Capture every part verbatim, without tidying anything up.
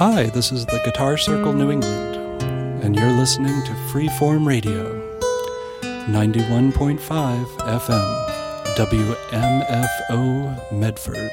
Hi, this is the Guitar Circle New England, and you're listening to Freeform Radio, ninety-one point five F M, W M F O Medford.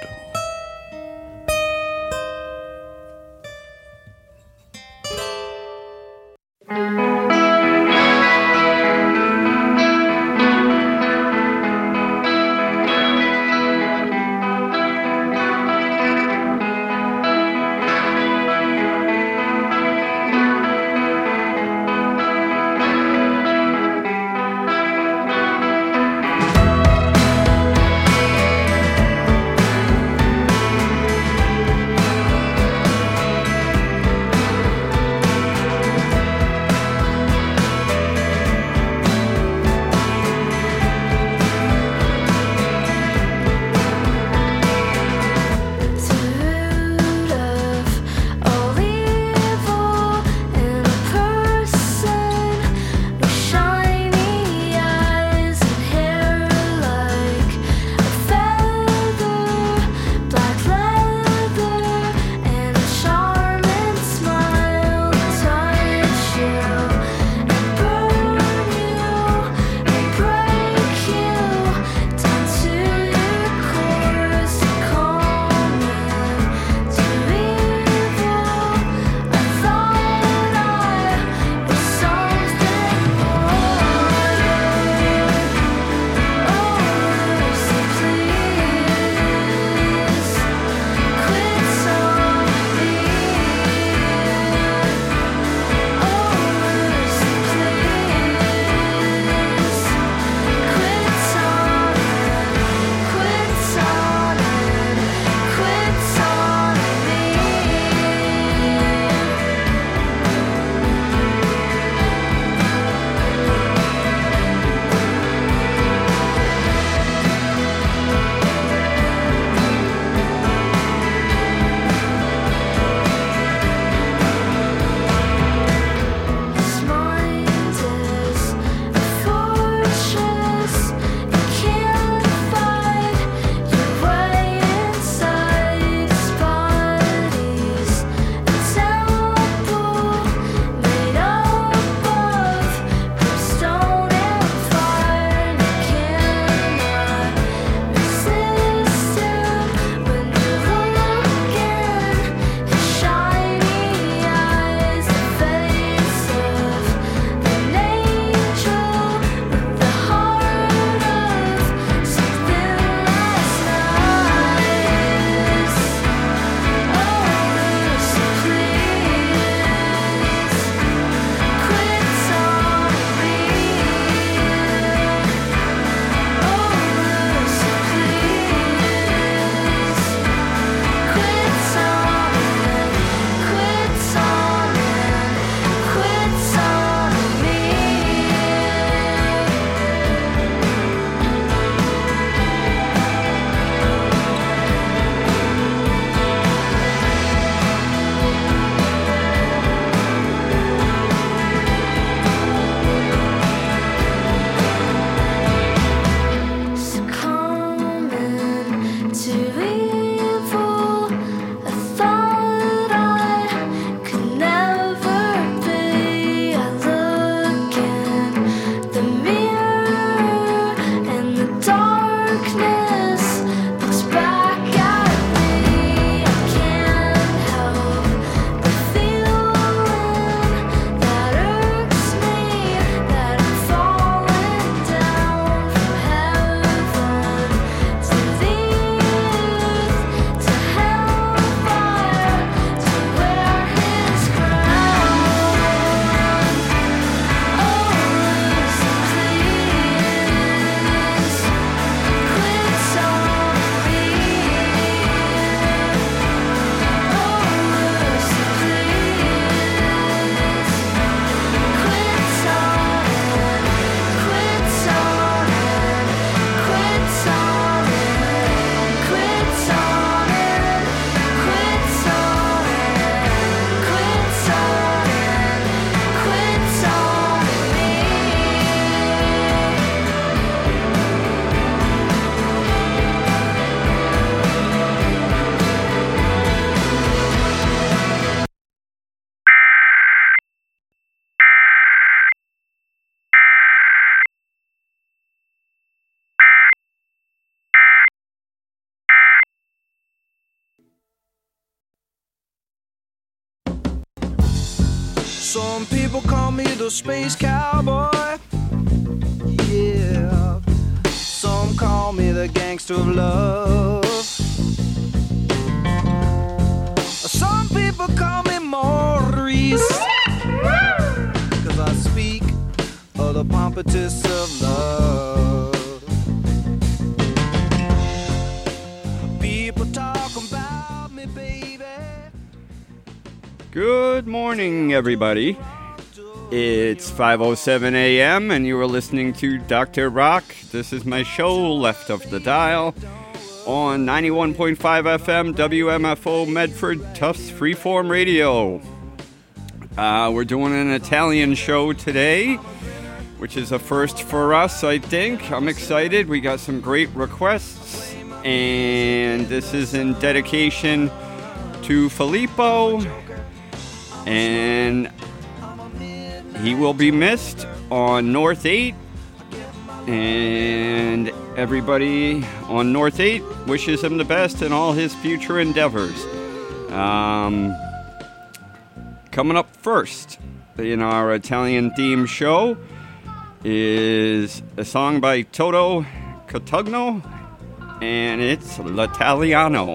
Some people call me the space cowboy. Yeah. Some call me the gangster of love. Some people call me Maurice, 'cause I speak of the pompatus of love. People talk about me, baby. Good morning, everybody. It's five oh seven a.m. and you are listening to Doctor Rock. This is my show, Left of the Dial, on ninety-one point five F M, W M F O Medford, Tufts Freeform Radio. Uh, we're doing an Italian show today, which is a first for us, I think. I'm excited. We got some great requests, and this is in dedication to Filippo, and he will be missed on North eight, and everybody on North eight wishes him the best in all his future endeavors. Um, coming up first in our Italian-themed show is a song by Toto Cutugno, and it's L'Italiano.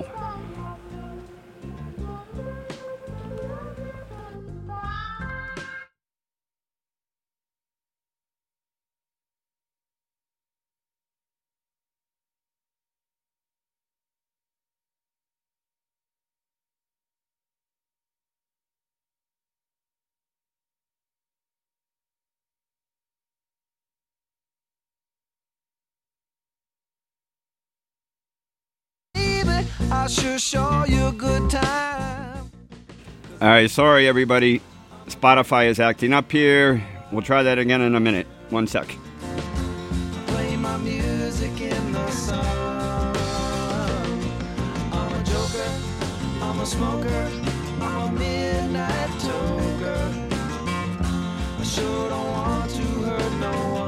I sure show you a good time. All right, sorry everybody. Spotify is acting up here. We'll try that again in a minute. One sec. Play my music in the sun. I'm a joker, I'm a smoker, I'm a midnight toker. I sure don't want to hurt no one.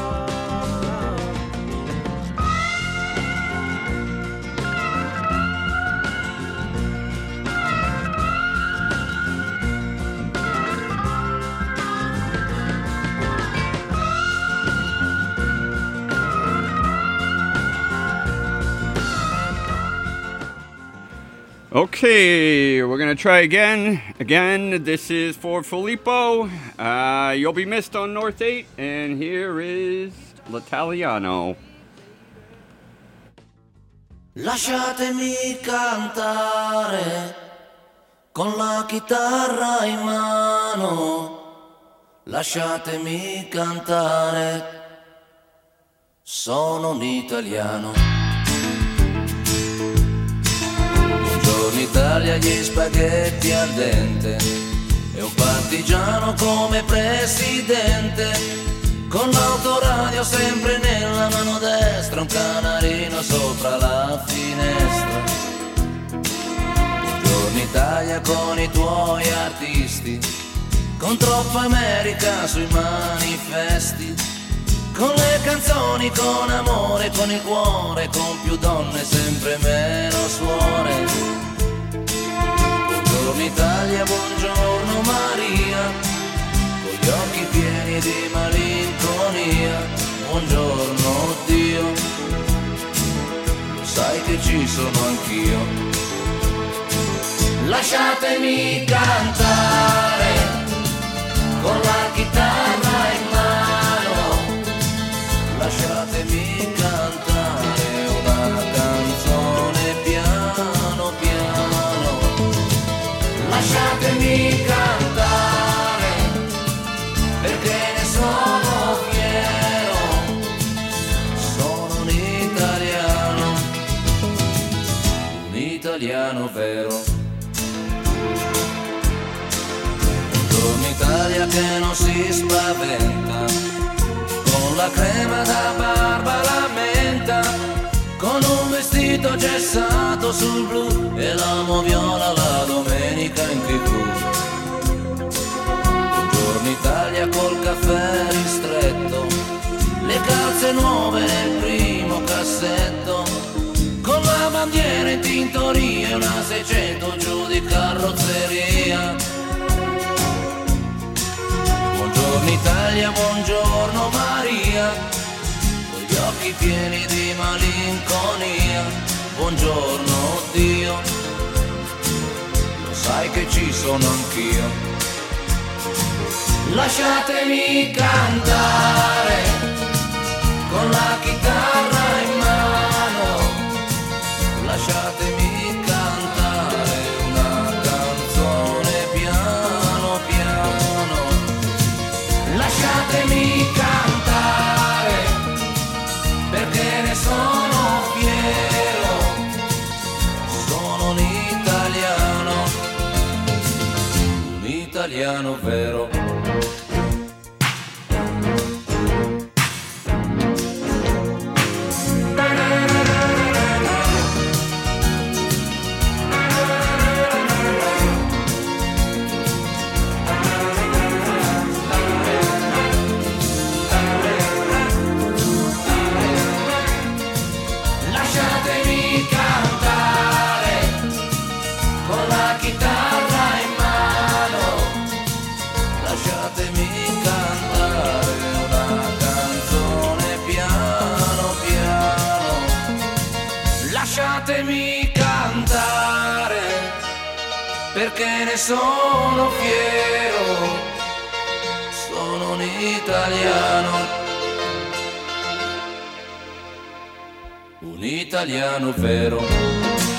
Okay, we're going to try again. Again, this is for Filippo. Uh, you'll be missed on North eight, and here is L'Italiano. Lasciatemi cantare con la chitarra in mano. Lasciatemi cantare, sono un italiano. In Italia gli spaghetti al dente e un partigiano come presidente, con l'autoradio sempre nella mano destra, un canarino sopra la finestra. Buongiorno Italia con i tuoi artisti, con troppa America sui manifesti, con le canzoni, con amore, con il cuore, con più donne, sempre meno suore. Buongiorno Italia, buongiorno Maria, con gli occhi pieni di malinconia. Buongiorno Dio, lo sai che ci sono anch'io. Lasciatemi cantare con la chitarra in mano. Lasciatemi cantare una canzone piano piano. Lasciatemi cantare, perché ne sono fiero, sono un italiano, un italiano vero. Buongiorno Italia che non si spaventa, con la crema da barba la menta, con un vestito gessato sul blu e l'amo viola la domenica in tivù. Buongiorno Italia col caffè ristretto, le calze nuove nel primo cassetto, con la bandiera in tintoria e una seicento giù di carrozzeria. Buongiorno Italia, buongiorno Maria, con gli occhi pieni di malinconia. Buongiorno Dio, lo sai che ci sono anch'io. Lasciatemi cantare con la chitarra in mano, lasciatemi cantare una canzone piano piano, lasciatemi cantare perché ne sono fiero, sono un italiano, un italiano vero. Lasciatemi cantare perché ne sono fiero, sono un italiano, un italiano vero.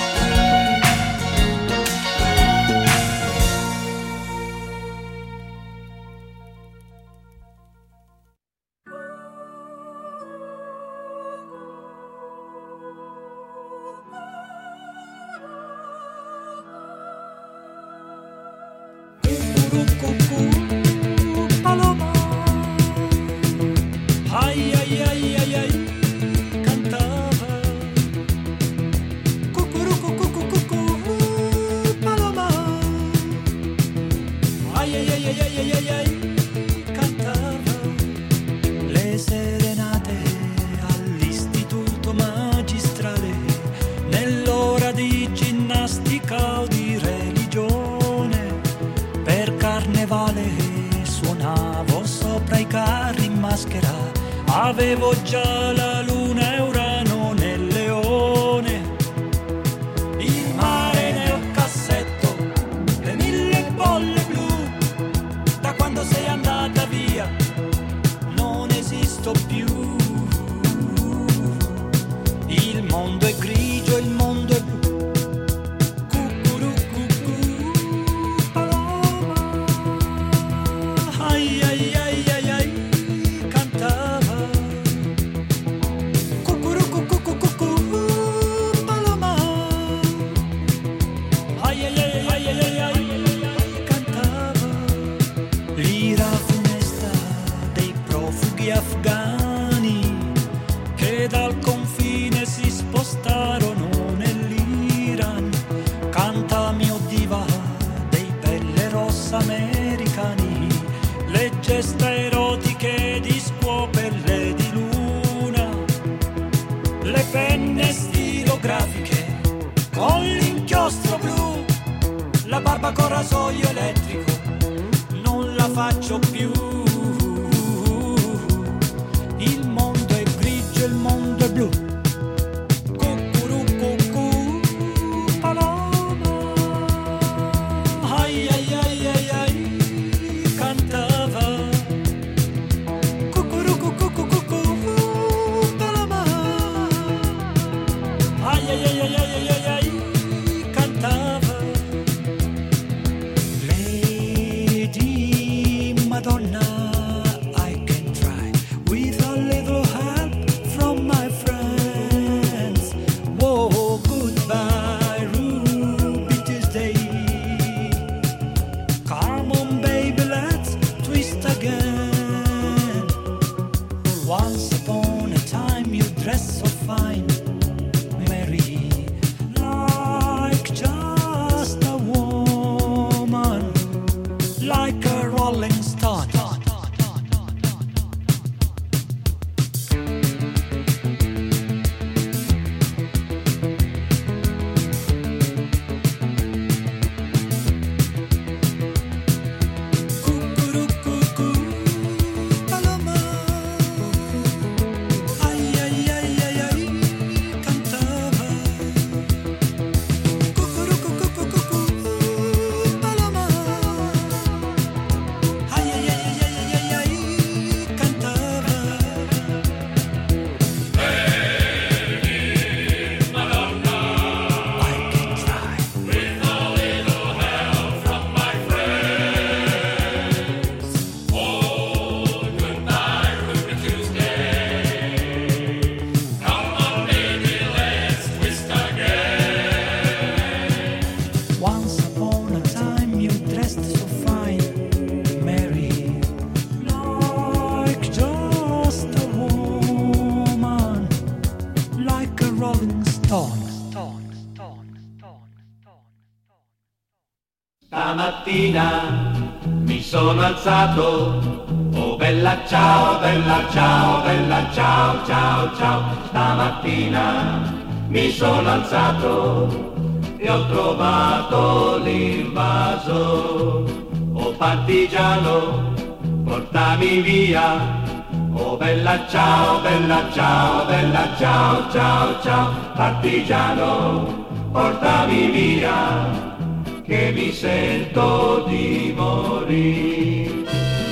Avevo già la luna e Urano nel leone, il mare nel cassetto, le mille bolle blu. Da quando sei andata via non esisto più. Il mondo è grigio, il mondo è blu. Cucurucucù, paloma. Ai ai ai ai ai, cantava. Afghani che dal confine si spostarono nell'Iran, canta mio diva dei pelle rossa americani, le gesta erotiche di scuopelle di luna, le penne stilografiche con l'inchiostro blu, la barba con rasoio elettrico non la faccio più. Il mondo è grigio, il mondo è blu. Cucurucucù, paloma. Ai ai ai ai ai, cantava. Cucurucucucucù, paloma. Ai ai ai ai ai ai ai, cantava. Lady Madonna. Stamattina mi sono alzato, oh bella ciao, bella ciao, bella ciao, ciao, ciao. Stamattina mi sono alzato e ho trovato l'invaso, oh partigiano, portami via. Oh bella ciao, bella ciao, bella ciao, ciao, ciao. Partigiano, portami via, che mi sento di morire.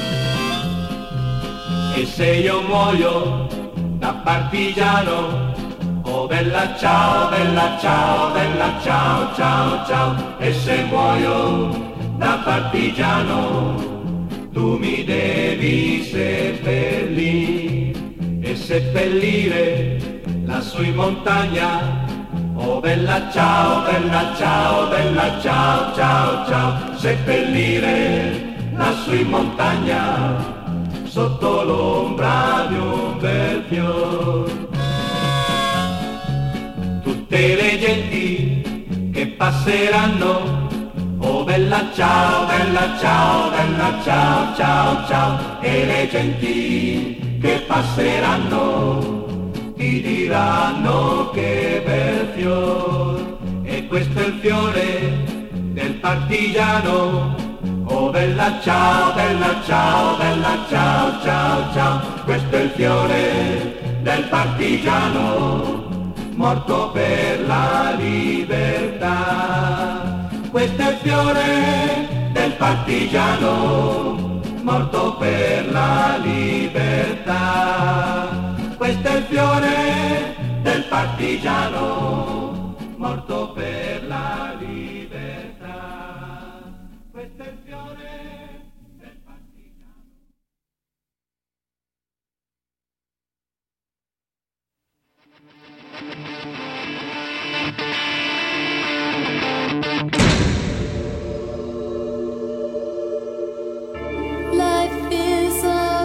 E se io muoio da partigiano, oh bella ciao, bella ciao, bella ciao, ciao, ciao. E se muoio da partigiano, tu mi devi seppellire e seppellire lassù in montagna. Oh bella ciao, bella ciao, bella ciao, ciao, ciao. Seppellire lassù in montagna, sotto l'ombra di un bel fior. Tutte le genti che passeranno, oh bella ciao, bella ciao, bella ciao, ciao, ciao. E le genti che passeranno ti diranno che bel fior. E questo è il fiore del partigiano, oh bella ciao, bella ciao, bella ciao, ciao, ciao. Questo è il fiore del partigiano, morto per la libertà. Questo è il fiore del partigiano, morto per la libertà. Questo è il fiore del partigiano, morto per la libertà. Questo è il fiore del partigiano. Life is a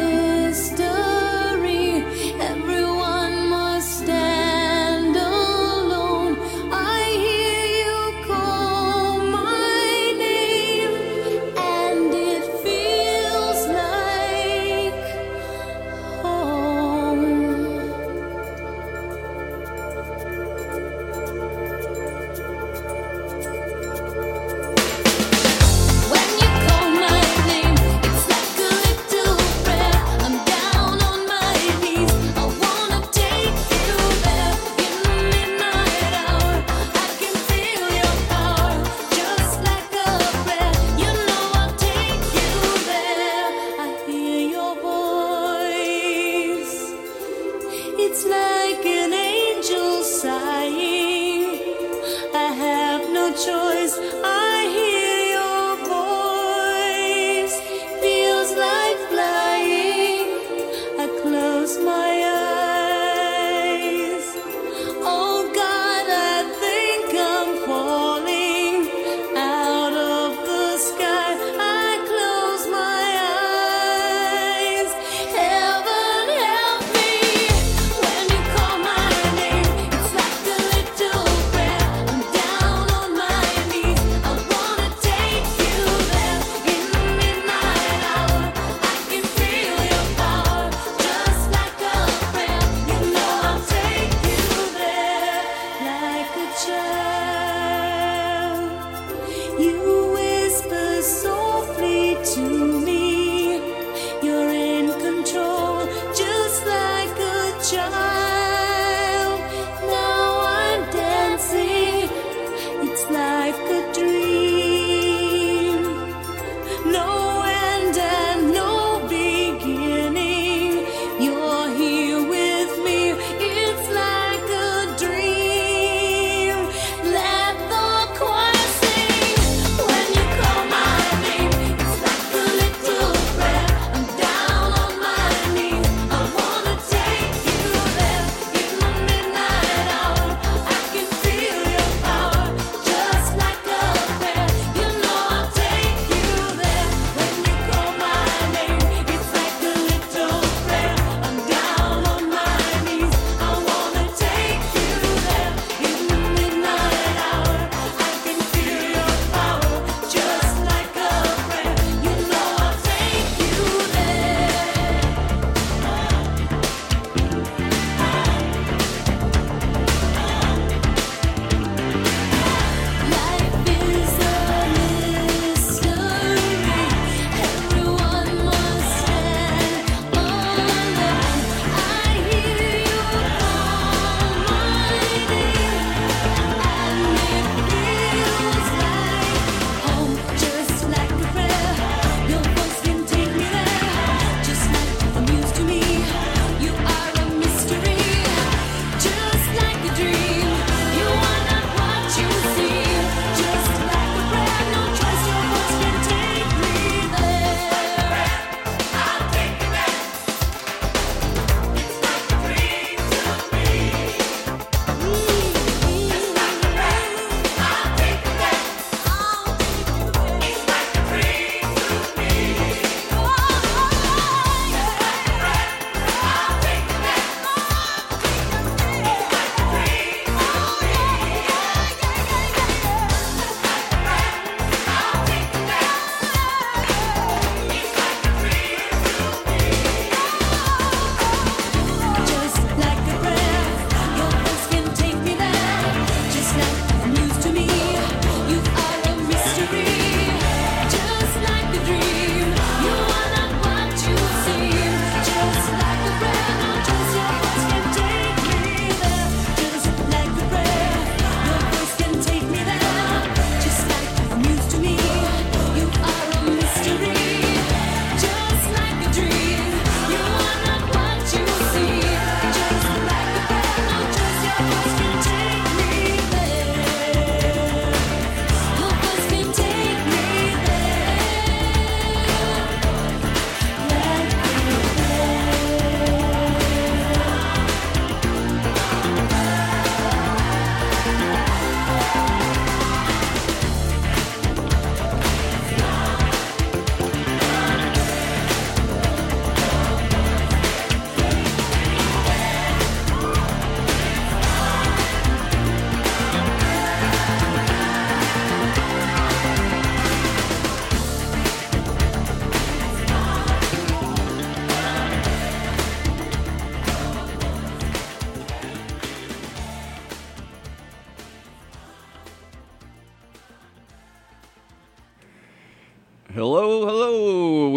mystery. Everyone must stand alone. I hear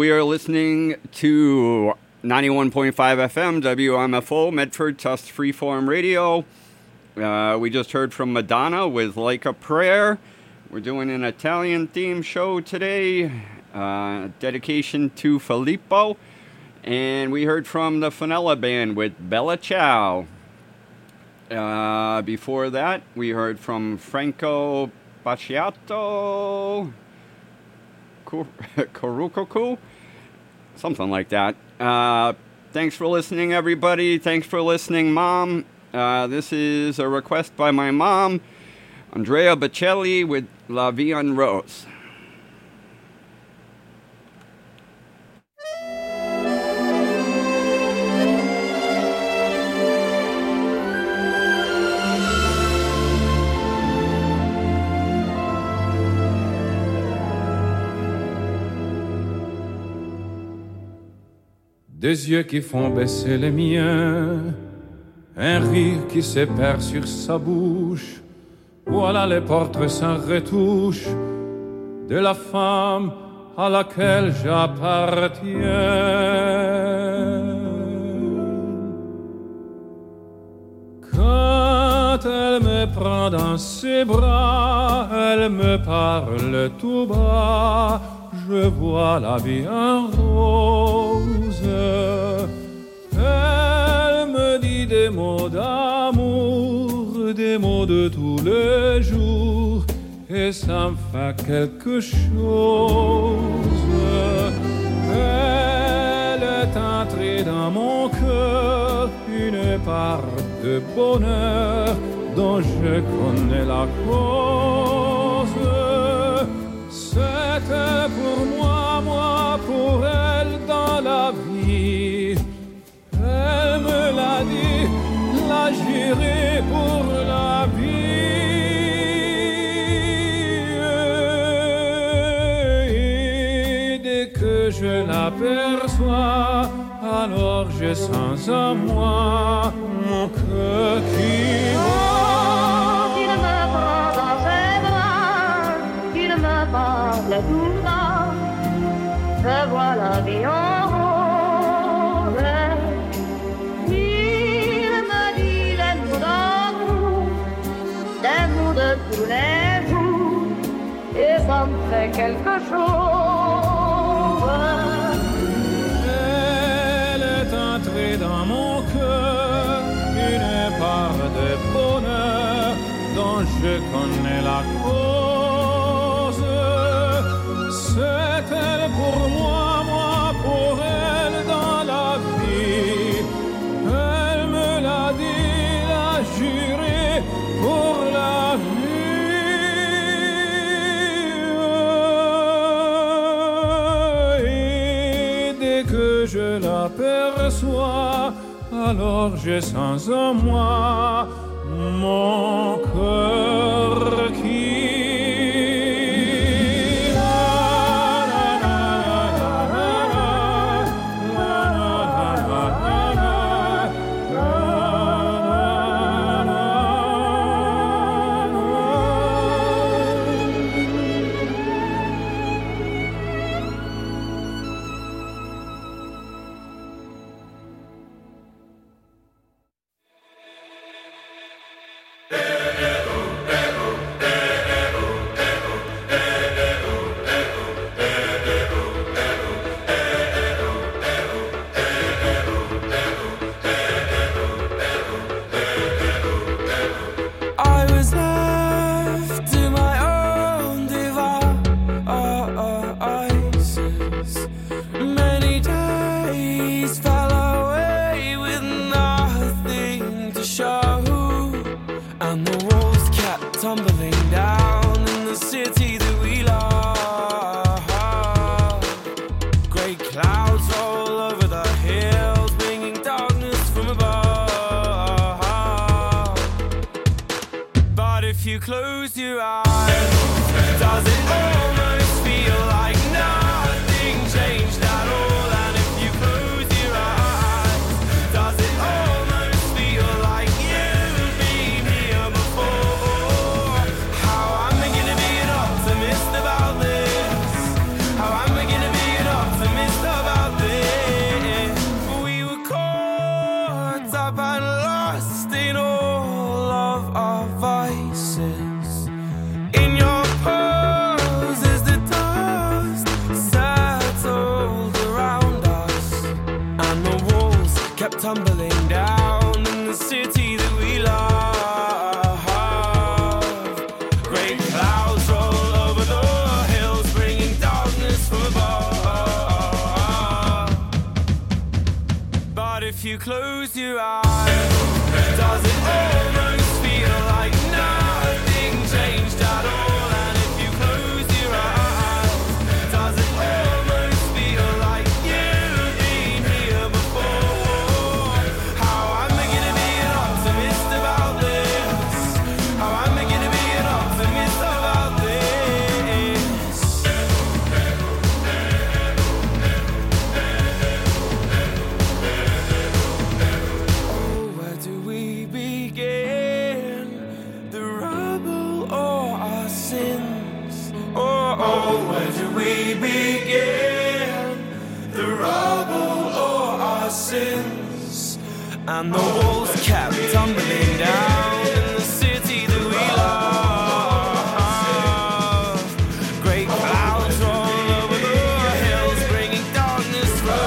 we are listening to ninety-one point five F M, W M F O, Medford Tust Freeform Radio. Uh, we just heard from Madonna with Like a Prayer. We're doing an Italian-themed show today, uh, dedication to Filippo. And we heard from the Fenella Band with Bella Ciao. Uh, before that, we heard from Franco Battiato, Kurukoku, something like that. Uh, thanks for listening, everybody. Thanks for listening, Mom. Uh, this is a request by my mom, Andrea Bocelli, with La Vie en Rose. Des yeux qui font baisser les miens, un rire qui se perd sur sa bouche. Voilà les portraits sans retouche de la femme à laquelle j'appartiens. Quand elle me prend dans ses bras, elle me parle tout bas. Je vois la vie en rose. Elle me dit des mots d'amour, des mots de tous les jours, et ça me fait quelque chose. Elle est entrée dans mon cœur, une part de bonheur dont je connais la cause. C'était pour moi, moi pour elle dans la vie. Elle me l'a dit, l'a juré pour la vie. Et dès que je l'aperçois, alors je sens en moi mon cœur qui bat. Il me prend dans ses bras, il me parle tout bas. Je vois la vie en rose. Il me dit des mots d'amour, des mots de tous les jours, et ça me fait quelque chose. Elle est entrée dans mon cœur, une part de bonheur dont je connais la cause. C'est elle pour moi, moi pour elle dans la vie. Elle me l'a dit, l'a juré pour la vie. Et dès que je l'aperçois, alors je sens en moi mon cœur qui Optimist tumbling down in the city that we love. Great clouds roll over the hills, bringing darkness from above. But if you close your eyes, does it almost feel like nothing changed at all? And if you close your eyes, does it almost feel like you've been here before? How am I gonna be an optimist about this? How am I gonna be an optimist about this? Oh, where do we begin? The rubble or our sins? Oh, oh, where do we begin? The rubble or our sins? And the walls kept tumbling down in the city that we love. Great clouds roll over the hills, bringing darkness from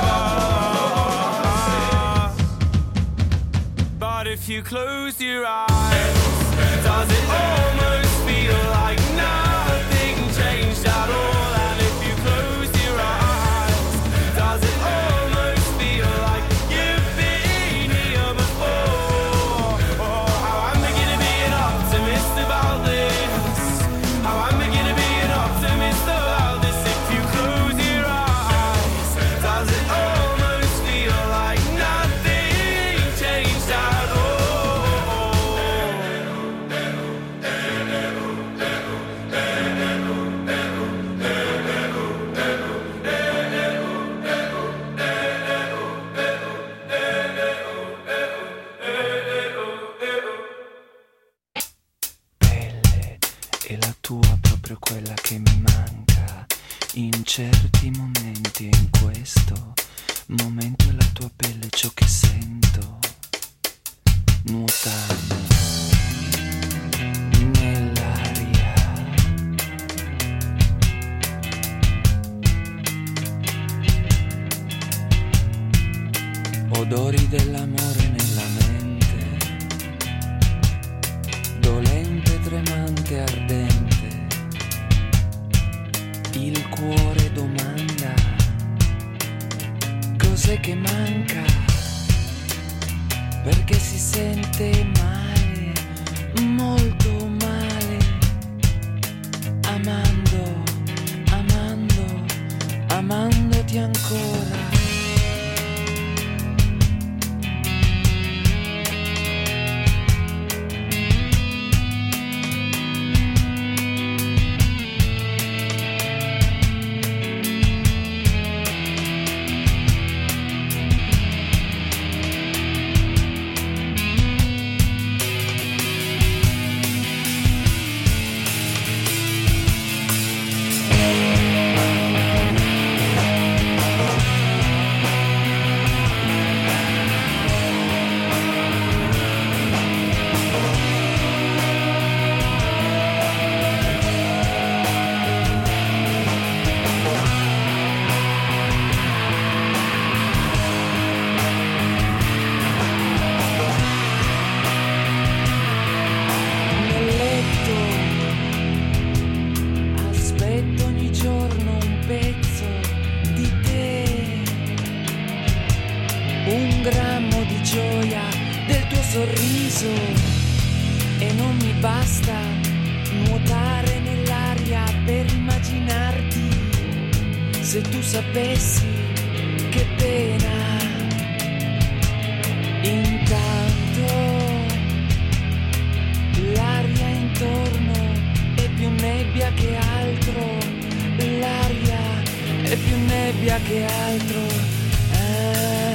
above. But if you close your eyes, does it almost feel like nothing changed at all? And if you close your eyes, does it almost feel like you've been here before? Oh, how am I gonna be an optimist about this? How am I gonna be an optimist about this? If you close your eyes, does it almost feel like nothing changed at all? Pelle è la tua proprio quella che mi manca in certi momenti, e in questo momento è la tua pelle ciò che sento nuotando nell'aria. Odori dell'amore nella mente, dolente, tremante, ardente. Il cuore domanda cos'è che manca, perché si sente male, molto male, amando, amando, amandoti ancora. Sorriso, e non mi basta nuotare nell'aria per immaginarti. Se tu sapessi che pena, intanto l'aria intorno è più nebbia che altro, l'aria è più nebbia che altro. Ah.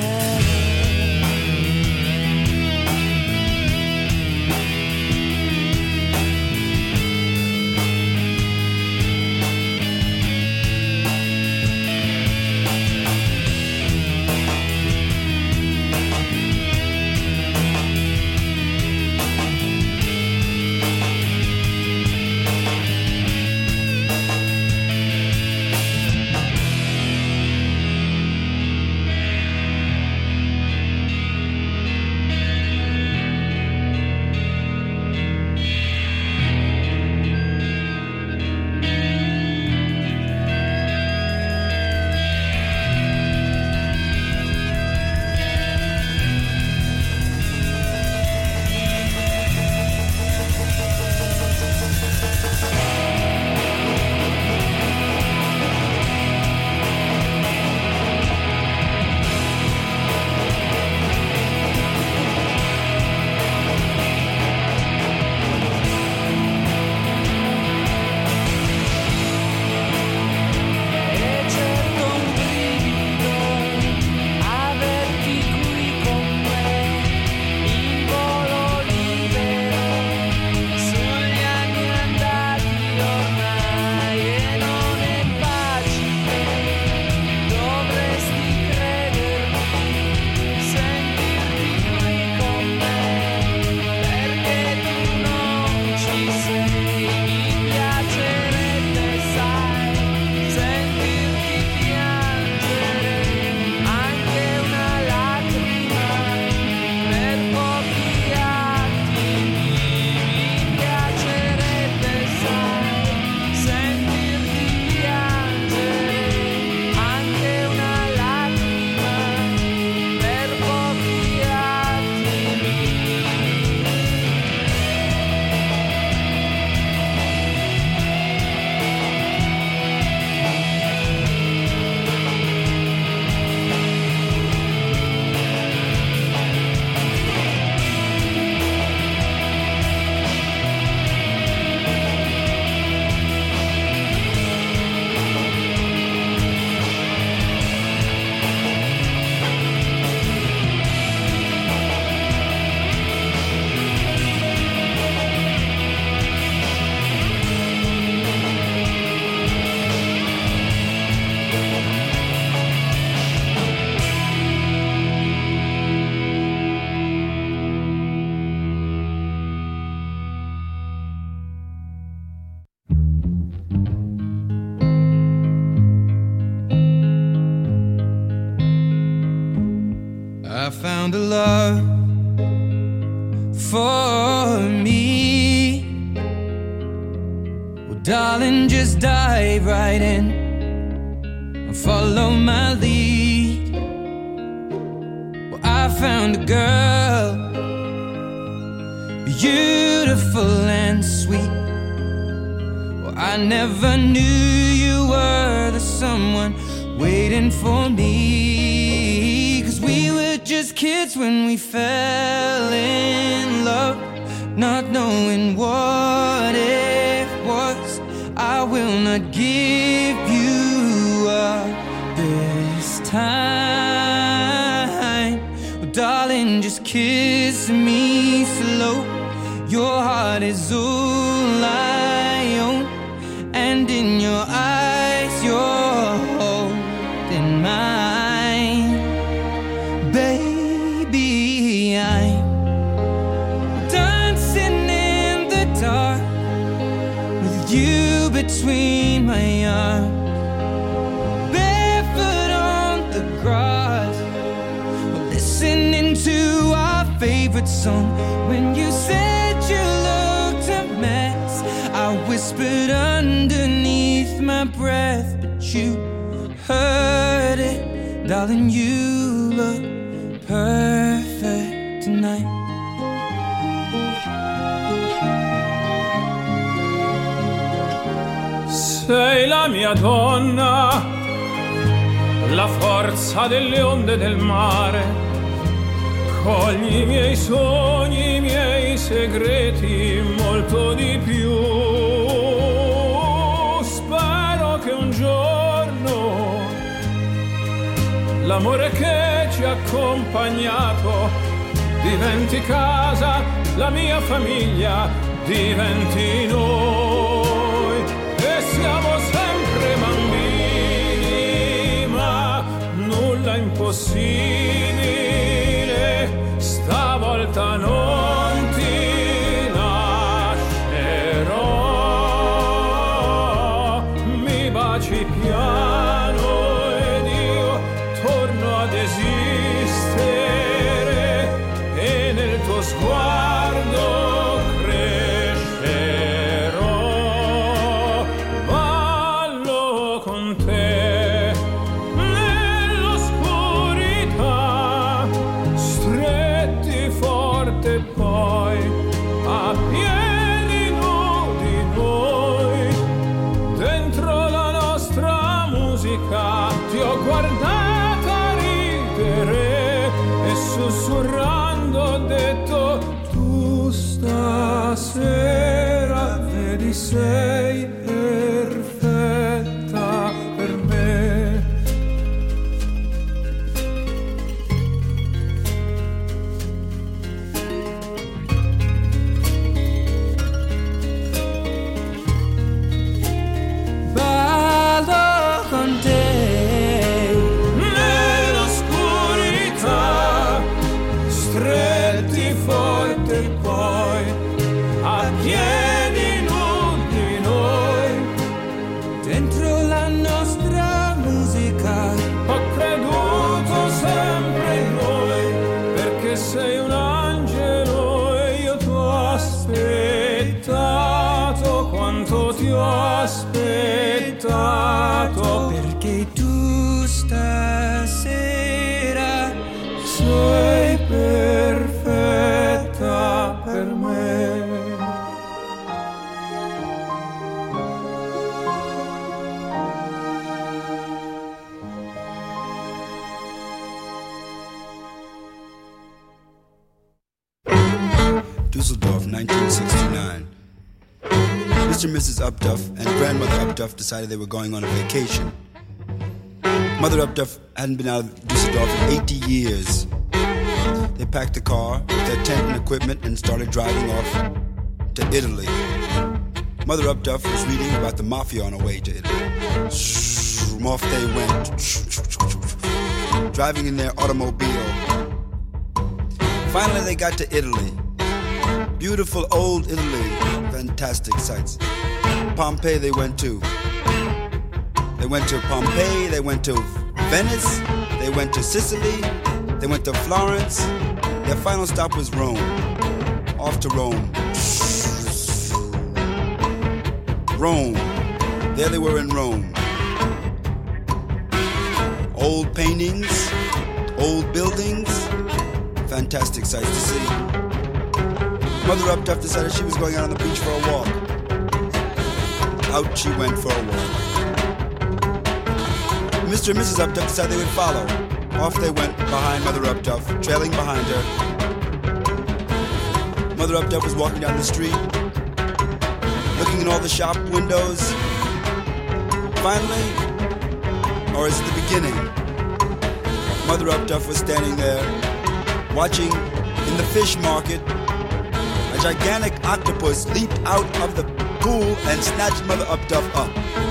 I found a love for me. Well, darling, just dive right in and follow my lead. Well, I found a girl, beautiful and sweet. Well, I never knew you were the someone waiting for me. 'Cause we were just kids when we fell in love, not knowing what it was. I will not give you up this time. Well, darling, just kiss me slow. Your heart is all I own, and in your eyes you're holding mine. Baby, I'm dancing in the dark with you between my arms, barefoot on the grass, listening to our favorite song. When you said you looked a mess, I whispered underneath my breath, but you heard it. Darling, you look perfect tonight. Sei la mia donna, la forza delle onde del mare. Cogli i miei sogni, i miei segreti, molto di più. Spero che un giorno l'amore che ci ha accompagnato diventi casa, la mia famiglia diventi noi. E siamo sempre bambini, ma nulla impossibile, stavolta non ti lascerò. Mi baci piano ed io torno ad esistere, e nel tuo sguardo crescerò. Ballo con te nell'oscurità, stretti forte poi a piedi nudi noi. Dentro la nostra musica ti ho guardata ridere e sussurrando ho detto: tu stasera vedi sei perfetta per me. Ballo con te nell'oscurità, stretti forte poi a piedi nudi noi. Dentro la nostra musica ho creduto sempre in noi, perché sei un angelo e io ti ho aspettato quanto ti ho aspettato, perché tu stasera sei perfetta per me. Dusseldorf, nineteen sixty-nine. Mister and Missus Upduff and Grandmother Upduff decided they were going on a vacation. Mother Upduff hadn't been out of Dusseldorf in eighty years. They packed the car with their tent and equipment and started driving off to Italy. Mother Upduff was reading about the mafia on her way to Italy. Off they went, driving in their automobile. Finally they got to Italy. Beautiful old Italy, fantastic sights. Pompeii they went to. They went to Pompeii, they went to Venice, they went to Sicily, They went to Florence. Their final stop was Rome. Off to Rome. Rome. There they were in Rome. Old paintings, old buildings, fantastic sights to see. Mother Uptuff decided she was going out on the beach for a walk. Out she went for a walk. Mister and Missus Uptuff decided they would follow. Off they went behind Mother Uptuff, trailing behind her. Mother Uptuff was walking down the street, looking in all the shop windows. Finally, or is it the beginning? Mother Uptuff was standing there, watching in the fish market. A gigantic octopus leaped out of the pool and snatched Mother Uptuff up.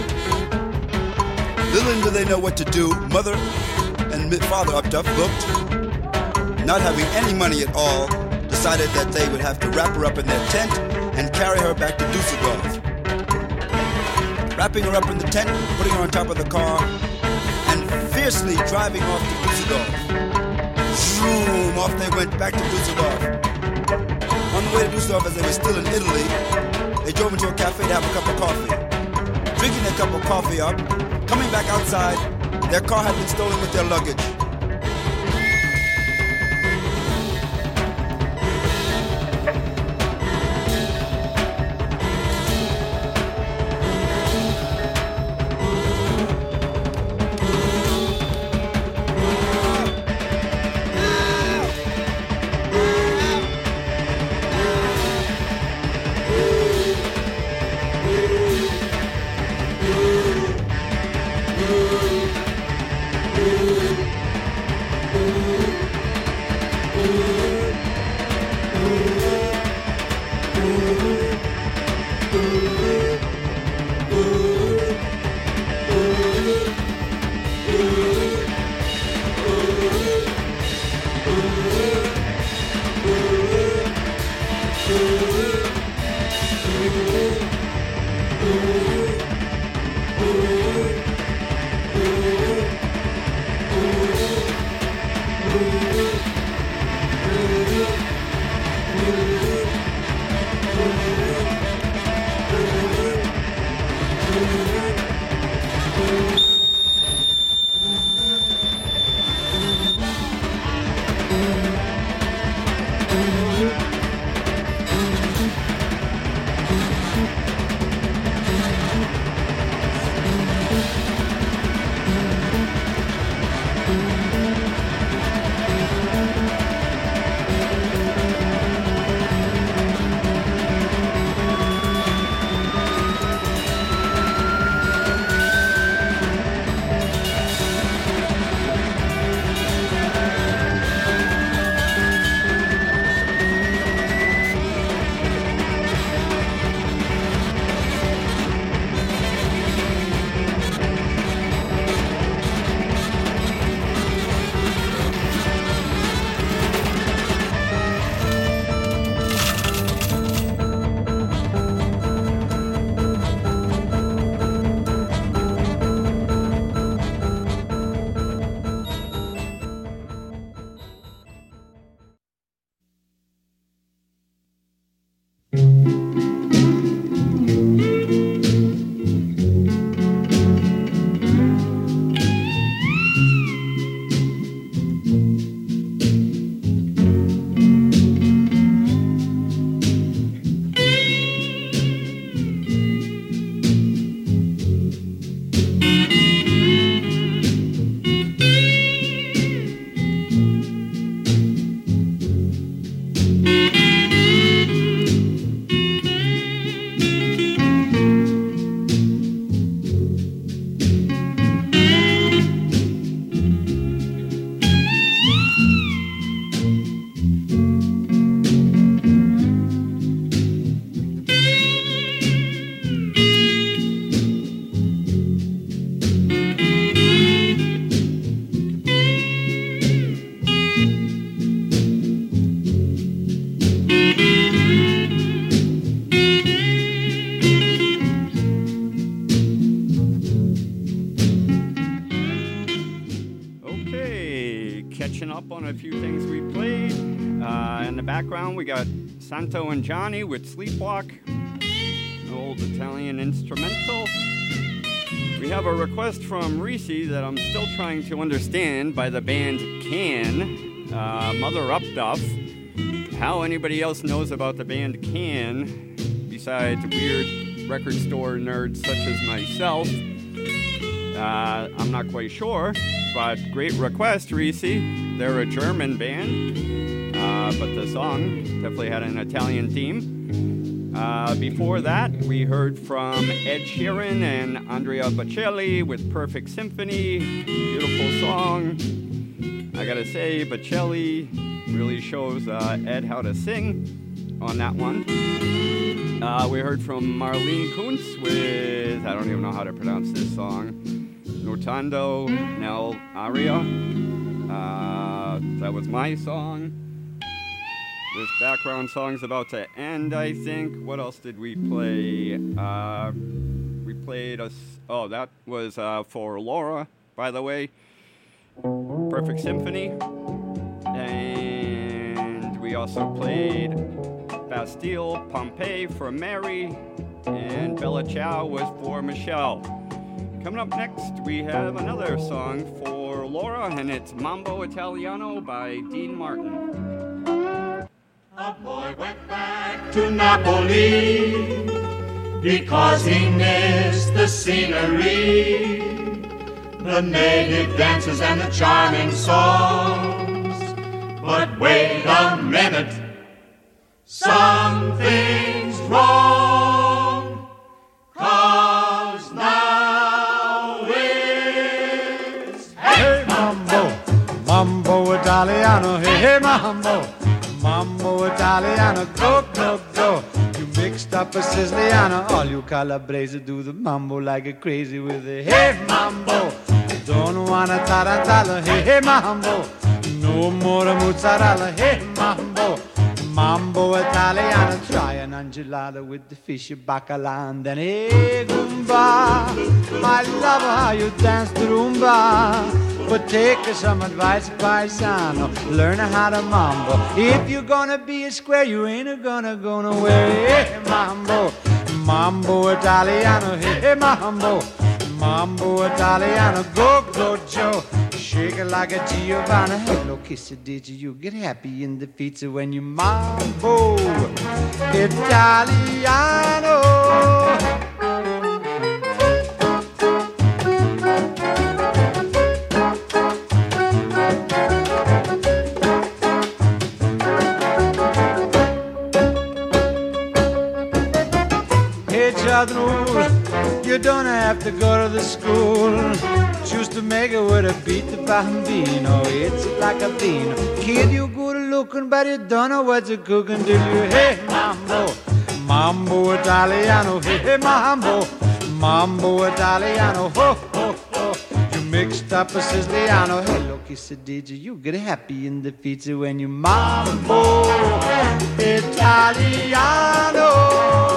Little did they know what to do. Mother and Father Uptuff looked, not having any money at all, decided that they would have to wrap her up in their tent and carry her back to Dusseldorf. Wrapping her up in the tent, putting her on top of the car, and fiercely driving off to Dusseldorf. Zoom, off they went back to Dusseldorf. On the way to Dusseldorf, as they were still in Italy, they drove into a cafe to have a cup of coffee. Drinking their cup of coffee up, coming back outside, their car had been stolen with their luggage. catching up on a few things we played. Uh, in the background, we got Santo and Johnny with Sleepwalk, an old Italian instrumental. We have a request from Reese that I'm still trying to understand by the band Can, uh, Mother Upduff. How anybody else knows about the band Can, besides weird record store nerds such as myself, uh, I'm not quite sure, but great request, Reese. They're a German band, uh, but the song definitely had an Italian theme. Uh, before that, we heard from Ed Sheeran and Andrea Bocelli with Perfect Symphony. Beautiful song. I gotta say, Bocelli really shows uh, Ed how to sing on that one. Uh, we heard from Marlene Kuntz with, I don't even know how to pronounce this song, Notando Nel Aria. Uh, that was my song. This background song's about to end, I think. What else did we play? Uh, we played a... Oh, that was uh, for Laura, by the way. Perfect Symphony. And we also played Bastille, Pompeii for Mary. And Bella Ciao was for Michelle. Coming up next, we have another song for Laura, and it's Mambo Italiano by Dean Martin. A boy went back to Napoli because he missed the scenery, the native dances and the charming songs. But wait a minute, something's wrong, 'cause now it's hey, Mambo, Mambo Italiano, hey, hey Mambo. Mambo Italiano, go, go, go. You mixed up a Siciliano. All you Calabrese do the mambo like a crazy with a hey mambo. Don't wanna tarantella, hey, hey mambo. No more mozzarella, hey mambo. Mambo Italiano, try an angelada with the fish bacala and then hey Goomba. I love how you dance the rumba. But take some advice, paisano, learn how to mambo. If you're gonna be a square, you ain't gonna go nowhere. Hey, mambo, mambo Italiano, hey, mambo, mambo Italiano, go, go, Joe. Shake it like a Giovanna. Hello, kiss it, did you get happy in the pizza when you mambo Italiano? You don't have to go to the school. Choose to make it with a beat the bambino. It's like a bean. Kid, you good looking, but you don't know what you're cooking till you hey mambo, mambo Italiano, hey, hey mambo, mambo Italiano, ho ho ho. You mixed up a Siciliano. Hello, kiss it, did you? You get happy in the pizza when you mambo Italiano.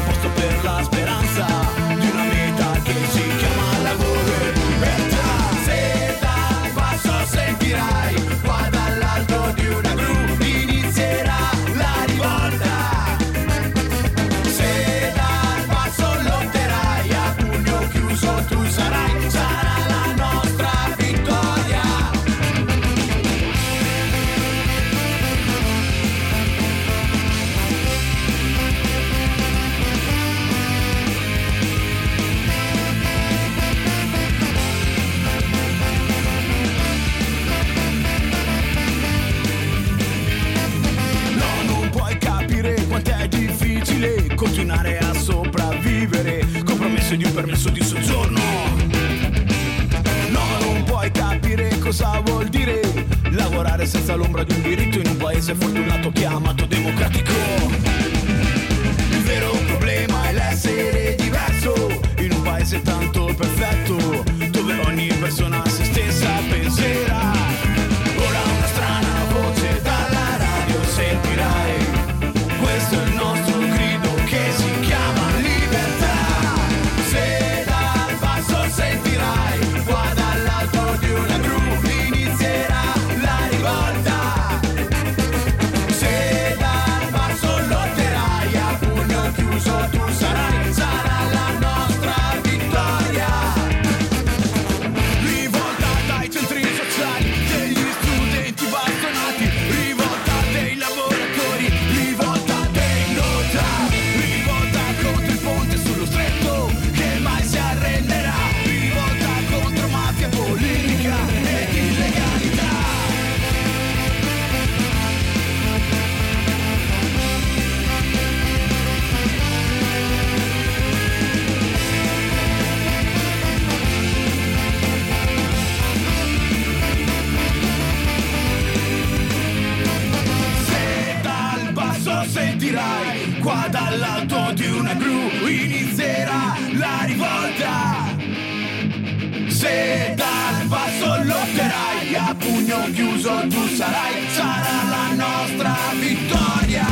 Speranza di una meta che si chiama lavoro e libertà. continuare a sopravvivere, compromesso di un permesso di soggiorno. No, non puoi capire cosa vuol dire lavorare senza l'ombra di un diritto in un paese fortunato chiamato democratico. Il vero problema è l'essere diverso in un paese tanto perfetto, dove ogni persona a se stessa penserà. Ora una strana voce dalla radio sentirai, questo è il nostro grido che si chiama libertà. Se dal basso sentirai, qua dall'alto di una gru inizierà la rivolta. Se dal basso lotterai, a pugno chiuso tu sarai, sarà la nostra vittoria. Rivolta dai centri sociali, degli studenti bastonati, rivolta dei lavoratori, rivolta dei notari, rivolta contro il ponte sullo stretto che mai si arrenderà, rivolta contro mafia, politica ed illegalità. Se dal basso sentirai, qua dall'alto di una gru inizierà la rivolta. Se dal basso lotterai, a pugno chiuso tu sarai, sarà la nostra vittoria.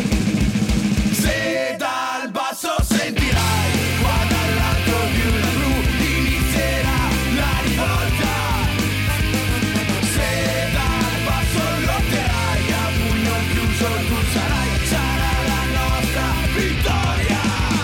Se dal basso sentirai, qua dall'alto di una gru inizierà la rivolta. Se dal basso lotterai, a pugno chiuso tu sarai, sarà la nostra vittoria.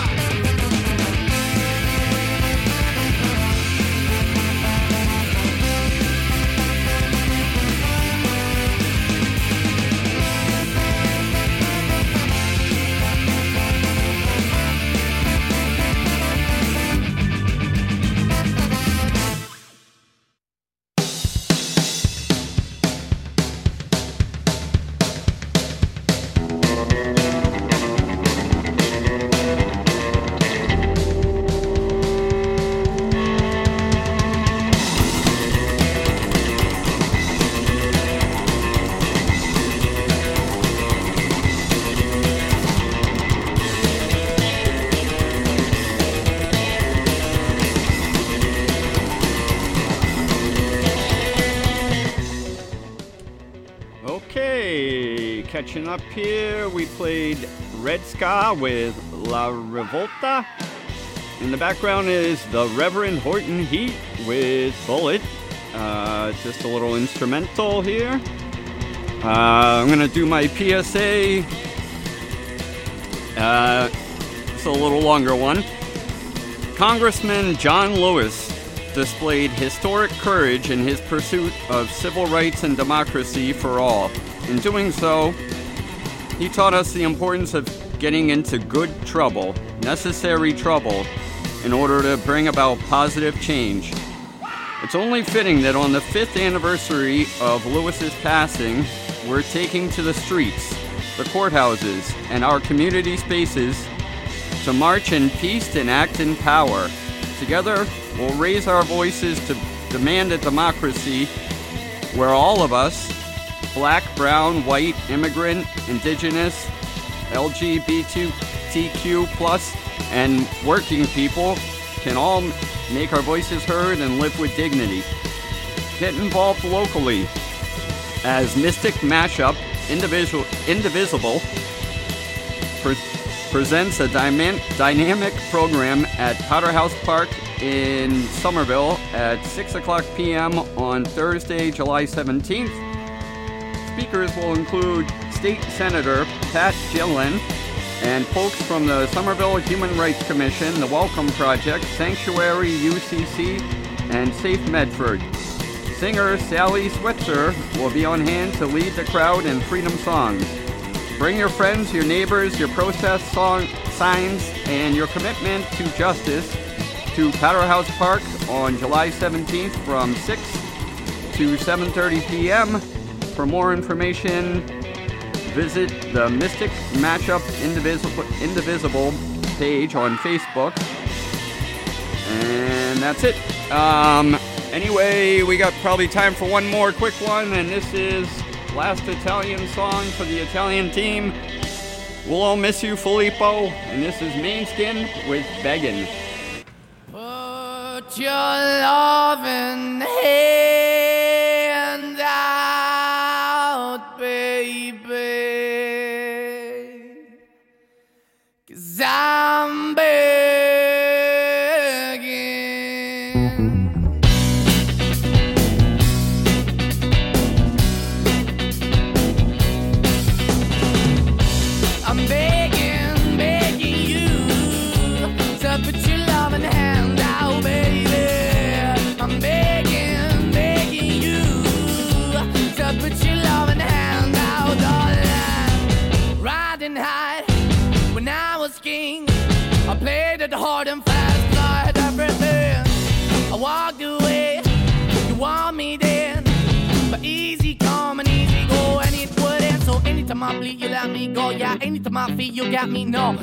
Okay, catching up here, we played Red Ska with La Revolta. In the background is the Reverend Horton Heat with Bullet. Uh, just a little instrumental here. Uh, I'm gonna do my P S A. Uh, it's a little longer one. Congressman John Lewis displayed historic courage in his pursuit of civil rights and democracy for all. In doing so, he taught us the importance of getting into good trouble, necessary trouble, in order to bring about positive change. It's only fitting that on the fifth anniversary of Lewis's passing, we're taking to the streets, the courthouses, and our community spaces to march in peace and act in power. Together, we'll raise our voices to demand a democracy where all of us, black, brown, white, immigrant, indigenous, L G B T Q plus, and working people can all make our voices heard and live with dignity. Get involved locally as Mystic Mashup Individual, Indivisible pre- presents a dyman- dynamic program at Powderhouse Park in Somerville at six o'clock p.m. on Thursday, July seventeenth. Speakers will include State Senator Pat Gillen and folks from the Somerville Human Rights Commission, the Welcome Project, Sanctuary U C C, and Safe Medford. Singer Sally Switzer will be on hand to lead the crowd in freedom songs. Bring your friends, your neighbors, your protest song signs, and your commitment to justice to Powderhouse Park on July seventeenth from six to seven thirty p.m. For more information, visit the Mystic Mashup Indivisible, Indivisible page on Facebook. And that's it. Um, anyway, we got probably time for one more quick one, and this is last Italian song for the Italian team. We'll all miss you, Filippo. And this is Mainskin with Beggin'. Put your loving hand out, baby, 'cause I'm begging. I'm begging, begging you to put your loving hand out, baby. I'm begging, begging you to put your loving hand out, darling. Riding high when I was king, I played it hard and fast, I had everything. I walked away, you want me then, but easy come and easy go, and it wouldn't. So anytime I bleed, you let me go. Yeah, anytime I feel, you got me. No,